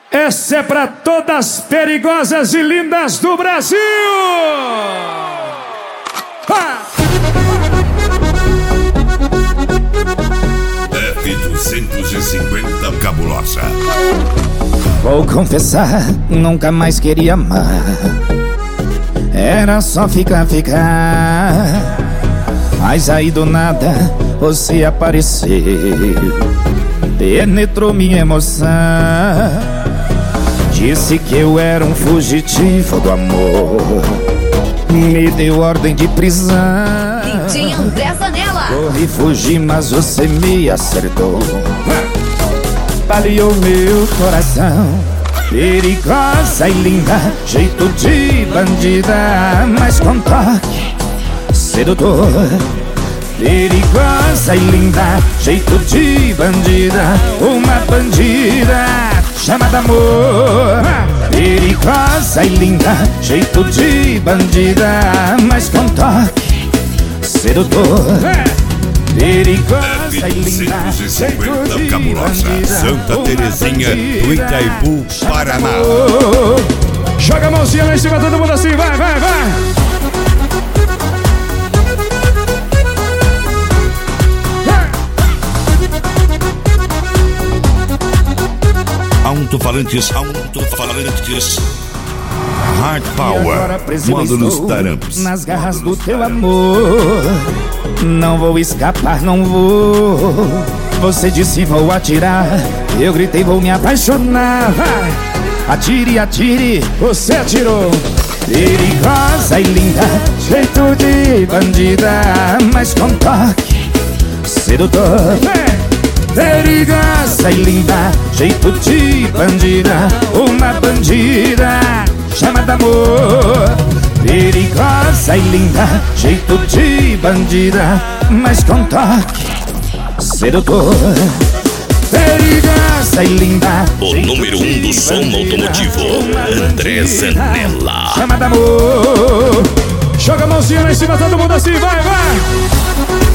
Essa é pra todas perigosas e lindas do Brasil! F250 cabulosa. Vou confessar, nunca mais queria amar. Era só ficar. Mas aí do nada você apareceu, penetrou minha emoção. Disse que eu era um fugitivo do amor, me deu ordem de prisão. Lindinho André Zanella. Corri, fugi, mas você me acertou, baleou meu coração. Perigosa e linda, jeito de bandida, mas com toque sedutor. Perigosa e linda, jeito de bandida, uma bandida chamada amor. Perigosa e linda, jeito de bandida, mas com toque sedutor. Perigosa e linda, jeito de cabulosa. bandida, Santa uma Terezinha do bandida Itaipu, Paraná. Joga a mãozinha lá em cima, todo mundo assim, vai! Alto-falantes. Hard Power. Manda nos tarampos. Nas garras do teu amor, não vou escapar, não vou. Você disse vou atirar, eu gritei vou me apaixonar. Vai. Atire, você atirou. Perigosa e linda, jeito de bandida, mas com toque sedutor. Perigosa e linda, jeito de bandida, uma bandida chamada amor. Perigosa e linda, jeito de bandida, mas com toque sedutor. Perigosa e linda, o número 1 do som automotivo, André Zanella. chamada amor. Joga a mãozinha lá em cima, todo mundo assim, vai!